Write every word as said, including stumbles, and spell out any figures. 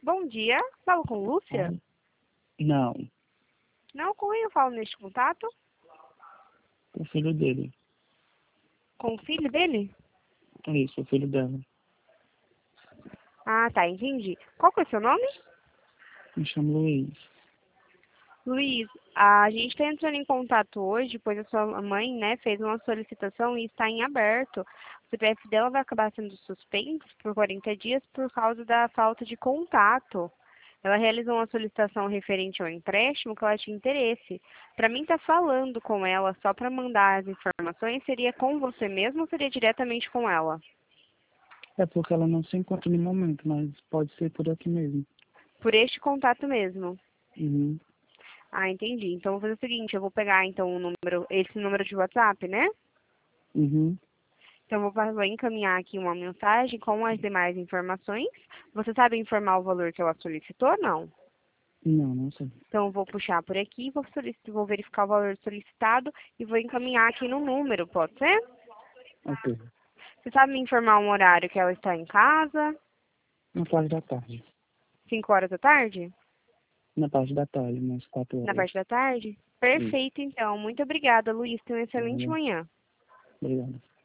Bom dia, falo com Lúcia? Não, Não, com quem eu falo neste contato? o filho dele. Com o filho dele? Isso, o filho dela. Ah, tá, entendi. Qual que é o seu nome? Me chama Luiz. Luiz, a gente está entrando em contato hoje, pois a sua mãe, né, fez uma solicitação e está em aberto. O C P F dela vai acabar sendo suspenso por quarenta dias por causa da falta de contato. Ela realizou uma solicitação referente ao empréstimo que ela tinha interesse. Para mim, estar falando com ela só para mandar as informações, seria com você mesmo ou seria diretamente com ela? É porque ela não se encontra no momento, mas pode ser por aqui mesmo. Por este contato mesmo. Uhum. Ah, entendi. Então, vou fazer o seguinte, eu vou pegar, então, o número, esse número de WhatsApp, né? Uhum. Então, eu vou vou encaminhar aqui uma mensagem com as demais informações. Você sabe informar o valor que ela solicitou, não? Não, não sei. Então, eu vou puxar por aqui, vou, solic- vou verificar o valor solicitado e vou encaminhar aqui no número, pode ser? Ok. Você sabe me informar um horário que ela está em casa? Na parte da tarde. Cinco horas da tarde? Na parte da tarde, umas quatro Na horas. parte da tarde? Isso. Perfeito, então. Muito obrigada, Luiz. Tenha uma excelente Nada. manhã. Obrigado.